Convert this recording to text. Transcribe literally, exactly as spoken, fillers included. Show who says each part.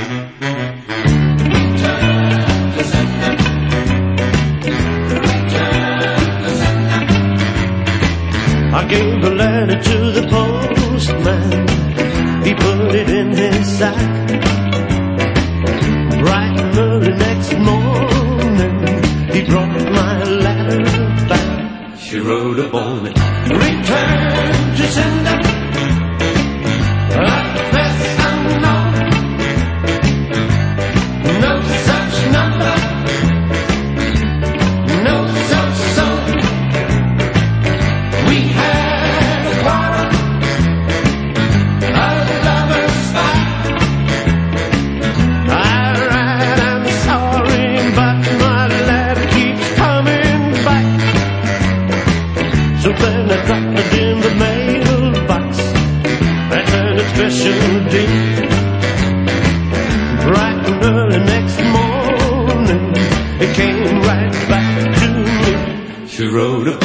Speaker 1: I gave a letter to the postman. He put it in his sack. Bright and early next morning, he brought my letter back. She wrote upon it, return to sender. Address unknown. No such number. No such song. We had a quarrel, a lover's fight. I write, I'm sorry, but my letter keeps coming back. So then I dropped it in the mailbox. That's an special day. Bright and early next morning, it came right back to me. She wrote a